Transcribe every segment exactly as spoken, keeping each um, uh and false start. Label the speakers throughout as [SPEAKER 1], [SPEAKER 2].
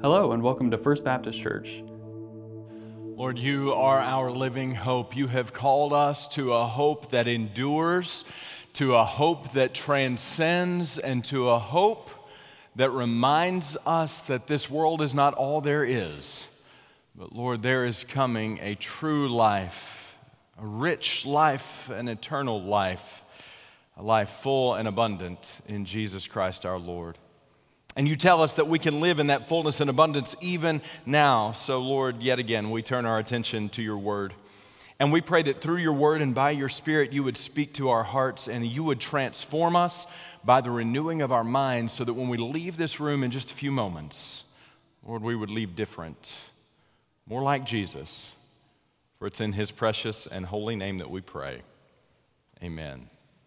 [SPEAKER 1] Hello and welcome to First Baptist Church.
[SPEAKER 2] Lord, you are our living hope. You have called us to a hope that endures, to a hope that transcends, and to a hope that reminds us that this world is not all there is. But Lord, there is coming a true life, a rich life, an eternal life, a life full and abundant in Jesus Christ our Lord. And you tell us that we can live in that fullness and abundance even now. So, Lord, yet again, we turn our attention to your word. And we pray that through your word and by your Spirit, you would speak to our hearts and you would transform us by the renewing of our minds so that when we leave this room in just a few moments, Lord, we would leave different, more like Jesus. For it's in his precious and holy name that we pray. Amen.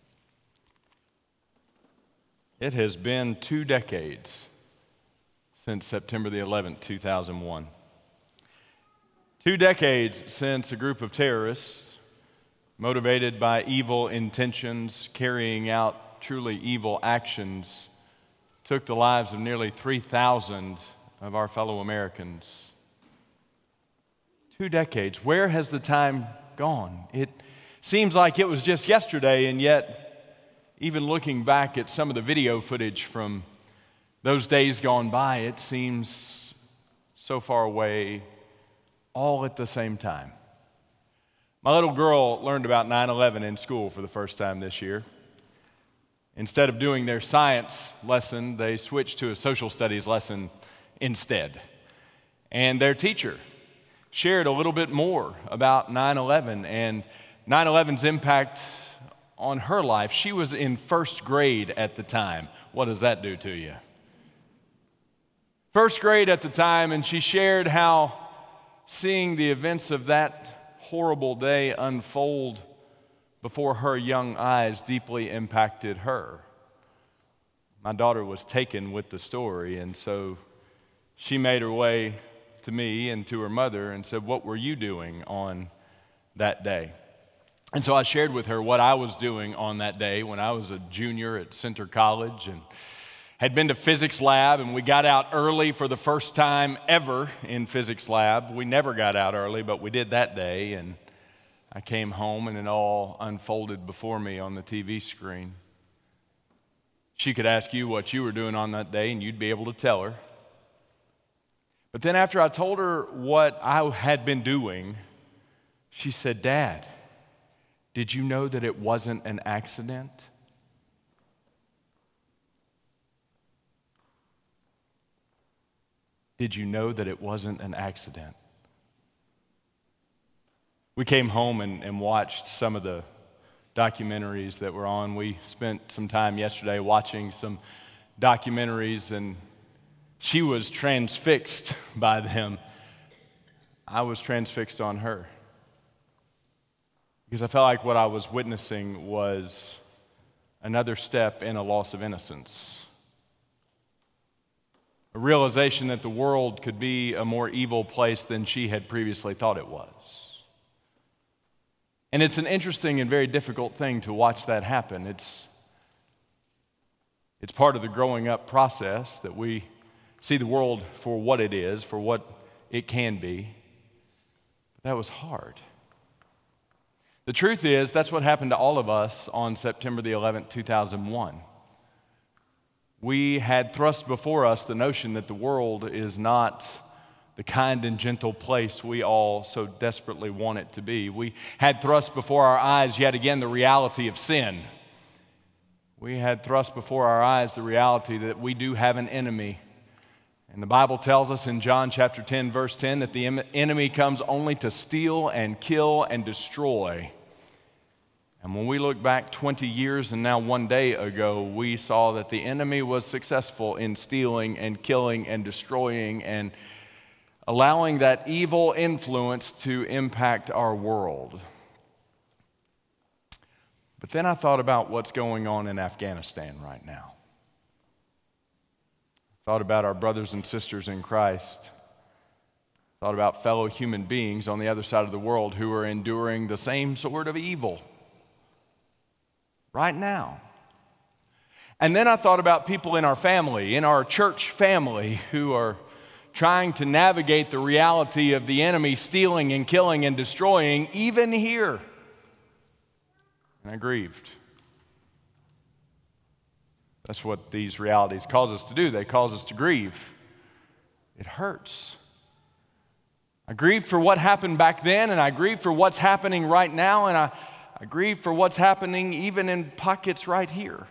[SPEAKER 2] It has been two decades since September the eleventh, two thousand one. Two decades since a group of terrorists, motivated by evil intentions, carrying out truly evil actions, took the lives of nearly three thousand of our fellow Americans. Two decades. Where has the time gone? It seems like it was just yesterday, and yet even looking back at some of the video footage from those days gone by, it seems so far away, all at the same time. My little girl learned about nine eleven in school for the first time this year. Instead of doing their science lesson, they switched to a social studies lesson instead. And their teacher shared a little bit more about nine eleven and nine eleven's impact on her life. She was in first grade at the time. What does that do to you? First grade at the time, and she shared how seeing the events of that horrible day unfold before her young eyes deeply impacted her. My daughter was taken with the story, and so she made her way to me and to her mother and said, "What were you doing on that day?" And so I shared with her what I was doing on that day when I was a junior at Center College and had been to physics lab, and we got out early for the first time ever in physics lab. We never got out early, but we did that day, and I came home and it all unfolded before me on the T V screen. She could ask you what you were doing on that day, and you'd be able to tell her. But then after I told her what I had been doing, she said, "Dad, did you know that it wasn't an accident?" Did you know that it wasn't an accident? We came home and, and watched some of the documentaries that were on. We spent some time yesterday watching some documentaries, and she was transfixed by them. I was transfixed on her, because I felt like what I was witnessing was another step in a loss of innocence. A realization that the world could be a more evil place than she had previously thought it was. And it's an interesting and very difficult thing to watch that happen. It's, it's part of the growing up process that we see the world for what it is, for what it can be. But that was hard. The truth is, that's what happened to all of us on September the eleventh, two thousand one. We had thrust before us the notion that the world is not the kind and gentle place we all so desperately want it to be. We had thrust before our eyes yet again the reality of sin. We had thrust before our eyes the reality that we do have an enemy. And the Bible tells us in John chapter ten, verse ten, that the enemy comes only to steal and kill and destroy. And when we look back twenty years and now one day ago, we saw that the enemy was successful in stealing and killing and destroying and allowing that evil influence to impact our world. But then I thought about what's going on in Afghanistan right now. Thought about our brothers and sisters in Christ. Thought about fellow human beings on the other side of the world who are enduring the same sort of evil right now. And then I thought about people in our family, in our church family, who are trying to navigate the reality of the enemy stealing and killing and destroying, even here. And I grieved. That's what these realities cause us to do. They cause us to grieve. It hurts. I grieve for what happened back then, and I grieve for what's happening right now, and I, I grieve for what's happening even in pockets right here.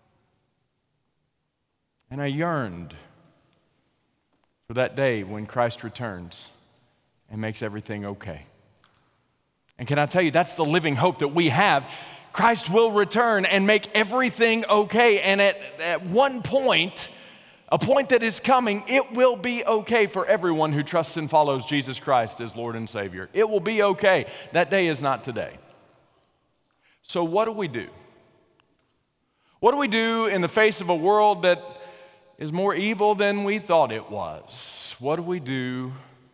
[SPEAKER 2] And I yearned for that day when Christ returns and makes everything okay. And can I tell you, that's the living hope that we have. Christ will return and make everything okay. And at, at one point, a point that is coming, it will be okay for everyone who trusts and follows Jesus Christ as Lord and Savior. It will be okay. That day is not today. So what do we do? What do we do in the face of a world that is more evil than we thought it was? What do we do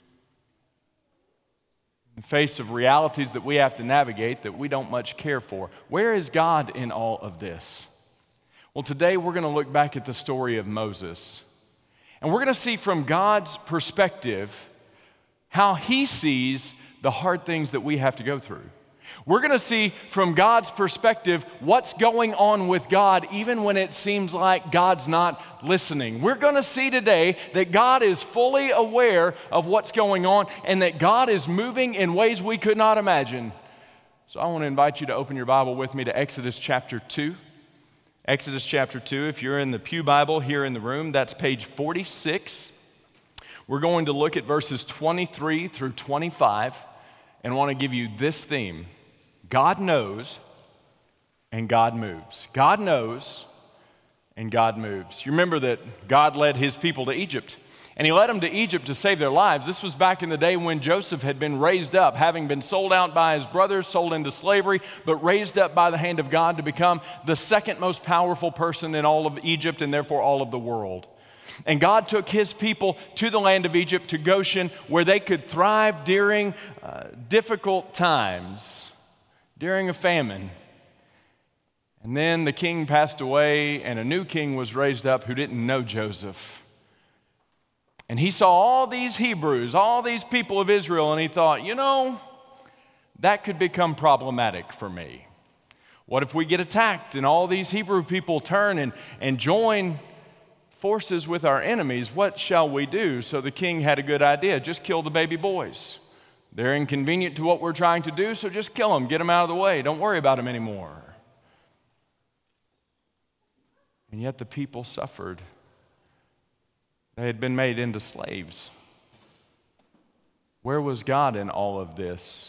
[SPEAKER 2] in the face of realities that we have to navigate that we don't much care for? Where is God in all of this? Well, today we're going to look back at the story of Moses. And we're going to see from God's perspective how he sees the hard things that we have to go through. We're going to see from God's perspective what's going on with God even when it seems like God's not listening. We're going to see today that God is fully aware of what's going on and that God is moving in ways we could not imagine. So I want to invite you to open your Bible with me to Exodus chapter two. Exodus chapter two, if you're in the Pew Bible here in the room, that's page forty-six. We're going to look at verses twenty-three through twenty-five and want to give you this theme. God knows and God moves. God knows and God moves. You remember that God led his people to Egypt, and he led them to Egypt to save their lives. This was back in the day when Joseph had been raised up, having been sold out by his brothers, sold into slavery, but raised up by the hand of God to become the second most powerful person in all of Egypt and therefore all of the world. And God took his people to the land of Egypt, to Goshen, where they could thrive during uh, difficult times, during a famine. And then the king passed away, and a new king was raised up who didn't know Joseph. And he saw all these Hebrews, all these people of Israel, and he thought, you know, that could become problematic for me. What if we get attacked and all these Hebrew people turn and, and join forces with our enemies? What shall we do? So the king had a good idea. Just kill the baby boys. They're inconvenient to what we're trying to do, so just kill them. Get them out of the way. Don't worry about them anymore. And yet the people suffered. They had been made into slaves. Where was God in all of this?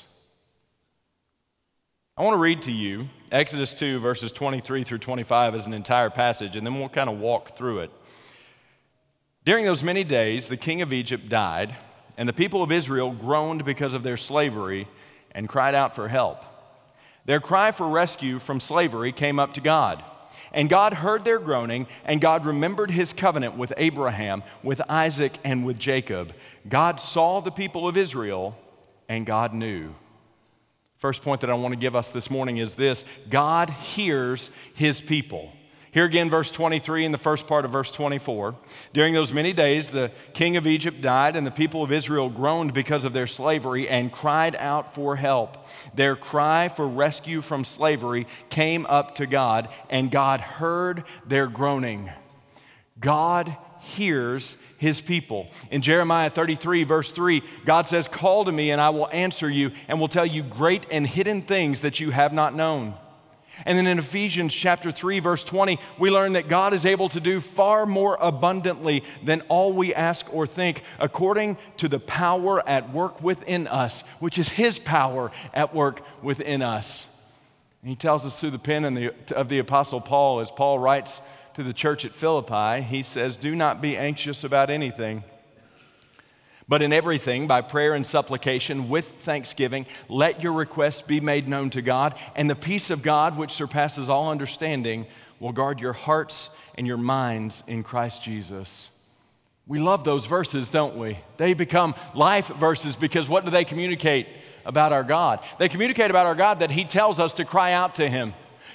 [SPEAKER 2] I want to read to you Exodus two, verses twenty-three through twenty-five as an entire passage, and then we'll kind of walk through it. During those many days, the king of Egypt died, and the people of Israel groaned because of their slavery and cried out for help. Their cry for rescue from slavery came up to God. And God heard their groaning, and God remembered his covenant with Abraham, with Isaac, and with Jacob. God saw the people of Israel, and God knew. First point that I want to give us this morning is this: God hears his people. Here again, verse twenty-three in the first part of verse twenty-four. During those many days, the king of Egypt died, and the people of Israel groaned because of their slavery and cried out for help. Their cry for rescue from slavery came up to God, and God heard their groaning. God hears his people. In Jeremiah thirty-three, verse three, God says, "Call to me, and I will answer you, and will tell you great and hidden things that you have not known." And then in Ephesians chapter three, verse twenty, we learn that God is able to do far more abundantly than all we ask or think, according to the power at work within us, which is his power at work within us. And he tells us through the pen of the, of the Apostle Paul, as Paul writes to the church at Philippi, he says, "Do not be anxious about anything, but in everything, by prayer and supplication, with thanksgiving, let your requests be made known to God, and the peace of God, which surpasses all understanding, will guard your hearts and your minds in Christ Jesus." We love those verses, don't we? They become life verses because what do they communicate about our God? They communicate about our God that he tells us to cry out to him,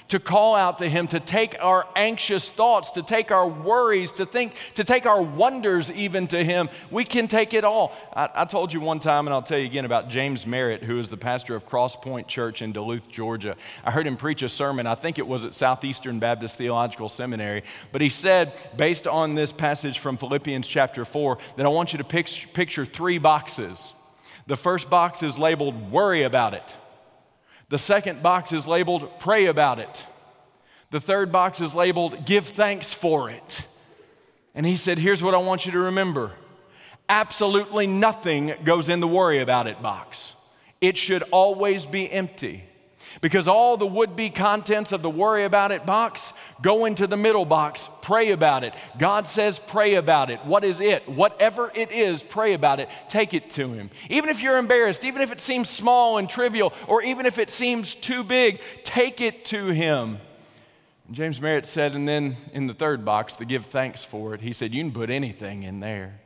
[SPEAKER 2] to call out to him, to take our anxious thoughts, to take our worries, to think, to take our wonders even to him. We can take it all. I, I told you one time, and I'll tell you again, about James Merritt, who is the pastor of Cross Point Church in Duluth, Georgia. I heard him preach a sermon, I think it was at Southeastern Baptist Theological Seminary, but he said, based on this passage from Philippians chapter four, that I want you to picture, picture three boxes. The first box is labeled, worry about it. The second box is labeled, pray about it. The third box is labeled, give thanks for it. And he said, here's what I want you to remember. Absolutely nothing goes in the worry about it box. It should always be empty. Because all the would-be contents of the worry about it box go into the middle box, pray about it. God says pray about it. What is it? Whatever it is, pray about it. Take it to him. Even if you're embarrassed, even if it seems small and trivial, or even if it seems too big, take it to him. And James Merritt said, and then in the third box, the give thanks for it, he said, you can put anything in there.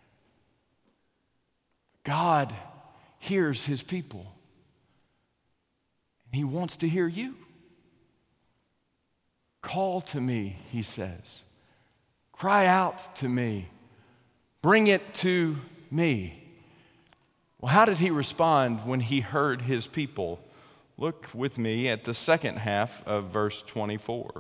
[SPEAKER 2] God hears his people. He wants to hear you. Call to me, he says. Cry out to me. Bring it to me. Well, how did he respond when he heard his people? Look with me at the second half of verse twenty-four.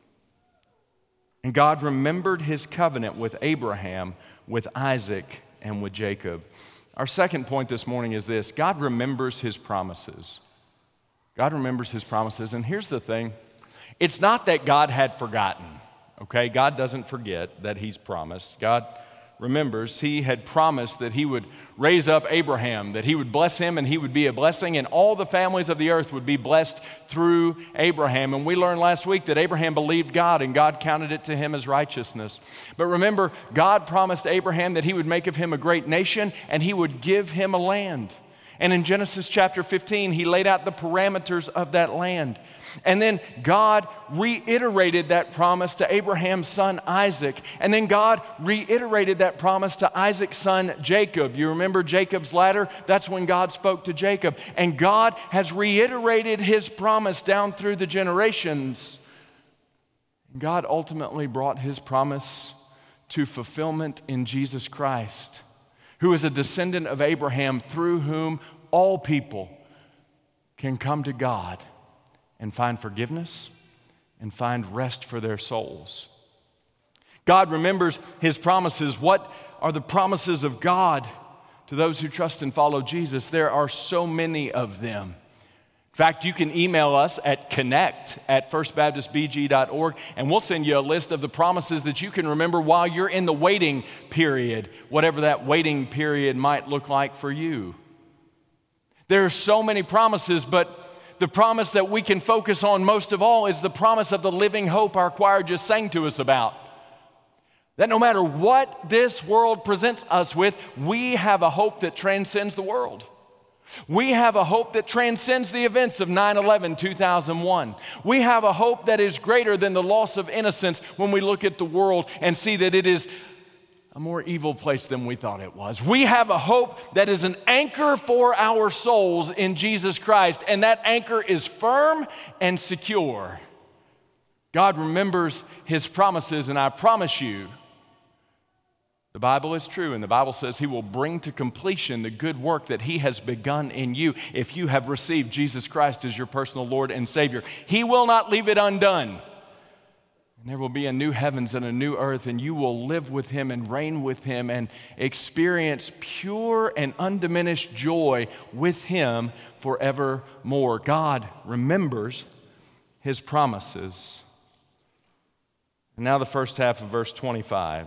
[SPEAKER 2] And God remembered his covenant with Abraham, with Isaac, and with Jacob. Our second point this morning is this: God remembers his promises. God remembers his promises. And here's the thing. It's not that God had forgotten, okay? God doesn't forget that he's promised. God remembers. He had promised that he would raise up Abraham, that he would bless him and he would be a blessing, and all the families of the earth would be blessed through Abraham. And we learned last week that Abraham believed God and God counted it to him as righteousness. But remember, God promised Abraham that he would make of him a great nation and he would give him a land. And in Genesis chapter fifteen, he laid out the parameters of that land. And then God reiterated that promise to Abraham's son Isaac. And then God reiterated that promise to Isaac's son Jacob. You remember Jacob's ladder? That's when God spoke to Jacob. And God has reiterated his promise down through the generations. God ultimately brought his promise to fulfillment in Jesus Christ, who is a descendant of Abraham, through whom all people can come to God and find forgiveness and find rest for their souls. God remembers his promises. What are the promises of God to those who trust and follow Jesus? There are so many of them. In fact, you can email us at connect at first baptist b g dot org, and we'll send you a list of the promises that you can remember while you're in the waiting period, whatever that waiting period might look like for you. There are so many promises, but the promise that we can focus on most of all is the promise of the living hope our choir just sang to us about. That no matter what this world presents us with, we have a hope that transcends the world. We have a hope that transcends the events of nine eleven two thousand one. We have a hope that is greater than the loss of innocence when we look at the world and see that it is a more evil place than we thought it was. We have a hope that is an anchor for our souls in Jesus Christ, and that anchor is firm and secure. God remembers his promises, and I promise you, the Bible is true, and the Bible says he will bring to completion the good work that he has begun in you if you have received Jesus Christ as your personal Lord and Savior. He will not leave it undone. And there will be a new heavens and a new earth, and you will live with him and reign with him and experience pure and undiminished joy with him forevermore. God remembers his promises. And now the first half of verse twenty-five.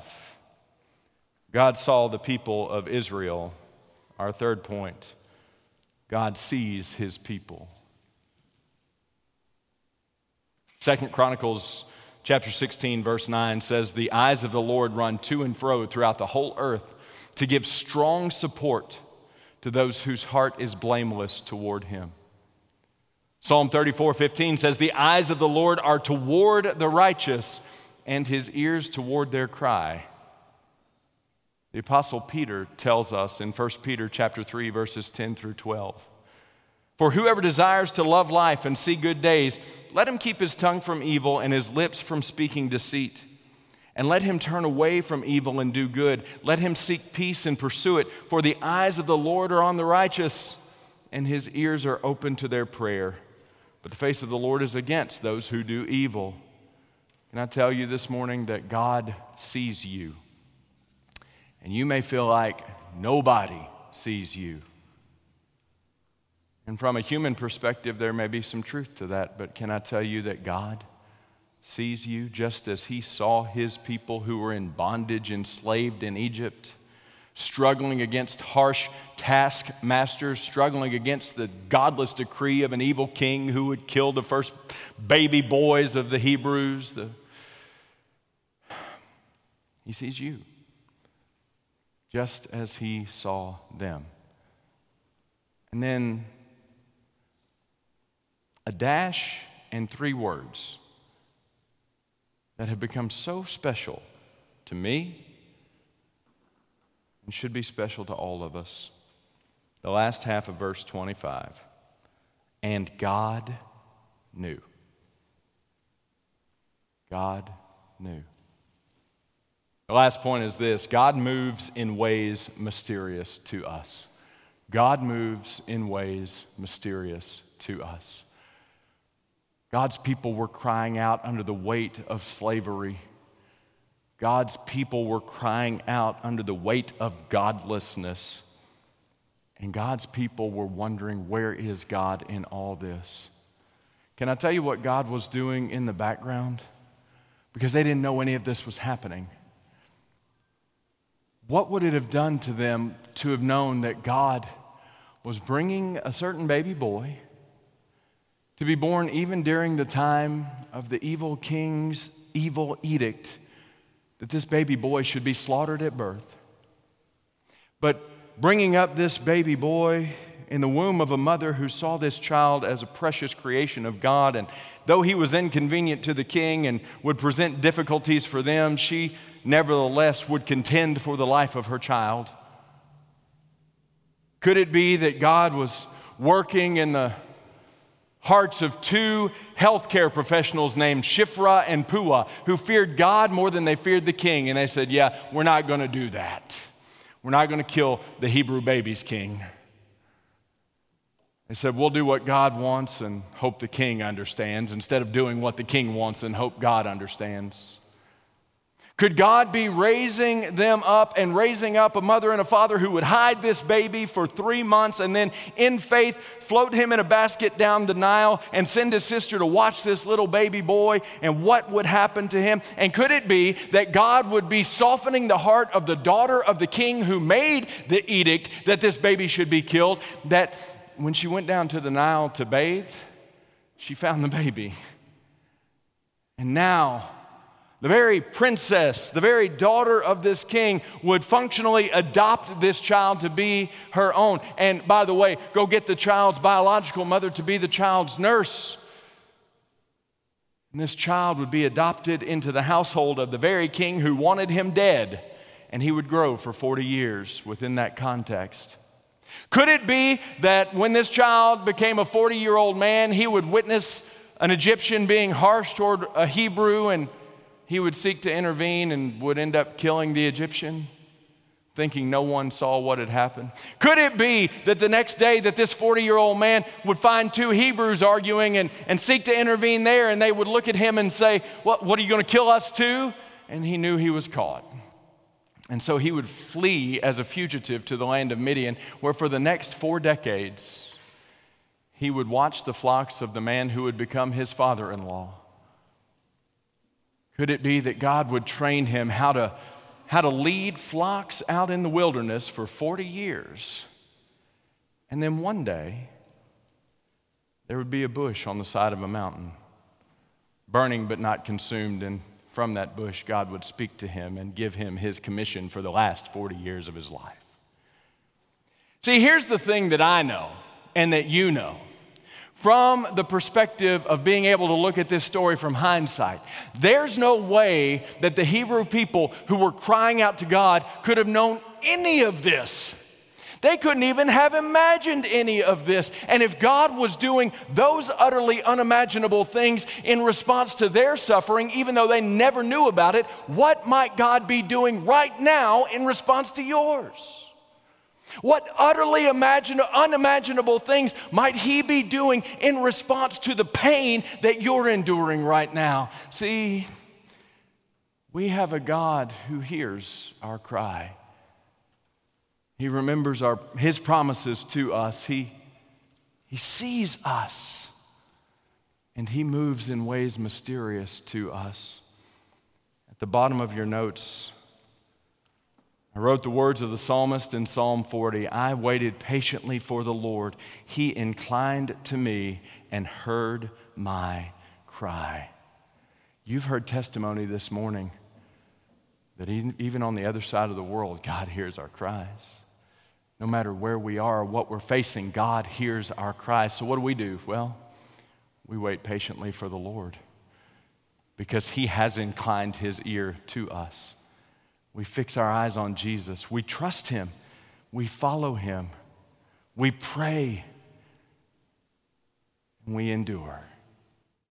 [SPEAKER 2] God saw the people of Israel. Our third point, God sees his people. Second Chronicles chapter sixteen, verse nine says, the eyes of the Lord run to and fro throughout the whole earth to give strong support to those whose heart is blameless toward him. Psalm thirty-four, fifteen says, the eyes of the Lord are toward the righteous and his ears toward their cry. The Apostle Peter tells us in First Peter chapter three, verses ten through twelve, For whoever desires to love life and see good days, let him keep his tongue from evil and his lips from speaking deceit. And let him turn away from evil and do good. Let him seek peace and pursue it. For the eyes of the Lord are on the righteous, and his ears are open to their prayer. But the face of the Lord is against those who do evil. Can I tell you this morning that God sees you? And you may feel like nobody sees you. And from a human perspective, there may be some truth to that, but can I tell you that God sees you just as he saw his people who were in bondage, enslaved in Egypt, struggling against harsh taskmasters, struggling against the godless decree of an evil king who would kill the first baby boys of the Hebrews. The... He sees you just as he saw them. And then a dash and three words that have become so special to me and should be special to all of us. The last half of verse twenty-five. And God knew. God knew. The last point is this: God moves in ways mysterious to us. God moves in ways mysterious to us. God's people were crying out under the weight of slavery. God's people were crying out under the weight of godlessness. And God's people were wondering, where is God in all this? Can I tell you what God was doing in the background? Because they didn't know any of this was happening. What would it have done to them to have known that God was bringing a certain baby boy to be born even during the time of the evil king's evil edict that this baby boy should be slaughtered at birth? But bringing up this baby boy in the womb of a mother who saw this child as a precious creation of God, and though he was inconvenient to the king and would present difficulties for them, she nevertheless would contend for the life of her child. Could it be that God was working in the hearts of two healthcare professionals named Shiphrah and Puah, who feared God more than they feared the king? And they said, yeah, we're not going to do that. We're not going to kill the Hebrew baby's king. They said, we'll do what God wants and hope the king understands, instead of doing what the king wants and hope God understands. Could God be raising them up and raising up a mother and a father who would hide this baby for three months and then in faith float him in a basket down the Nile and send his sister to watch this little baby boy, and what would happen to him? And could it be that God would be softening the heart of the daughter of the king who made the edict that this baby should be killed, that when she went down to the Nile to bathe, she found the baby? And now the very princess, the very daughter of this king would functionally adopt this child to be her own. And by the way, go get the child's biological mother to be the child's nurse. And this child would be adopted into the household of the very king who wanted him dead. And he would grow for forty years within that context. Could it be that when this child became a forty-year-old man, he would witness an Egyptian being harsh toward a Hebrew, and he would seek to intervene and would end up killing the Egyptian, thinking no one saw what had happened? Could it be that the next day that this forty-year-old man would find two Hebrews arguing and, and seek to intervene there, and they would look at him and say, what, what are you going to kill us too? And he knew he was caught. And so he would flee as a fugitive to the land of Midian, where for the next four decades, he would watch the flocks of the man who would become his father-in-law. Could it be that God would train him how to, how to lead flocks out in the wilderness for forty years? And then one day, there would be a bush on the side of a mountain, burning but not consumed, and from that bush, God would speak to him and give him his commission for the last forty years of his life. See, here's the thing that I know and that you know. From the perspective of being able to look at this story from hindsight, there's no way that the Hebrew people who were crying out to God could have known any of this. They couldn't even have imagined any of this. And if God was doing those utterly unimaginable things in response to their suffering, even though they never knew about it, what might God be doing right now in response to yours? What utterly imagine- unimaginable things might He be doing in response to the pain that you're enduring right now? See, we have a God who hears our cry. He remembers our, His promises to us. He, he sees us, and He moves in ways mysterious to us. At the bottom of your notes, I wrote the words of the psalmist in Psalm forty. I waited patiently for the Lord. He inclined to me and heard my cry. You've heard testimony this morning that even on the other side of the world, God hears our cries. No matter where we are or what we're facing, God hears our cries. So what do we do? Well, we wait patiently for the Lord because He has inclined His ear to us. We fix our eyes on Jesus. We trust Him. We follow Him. We pray. And we endure.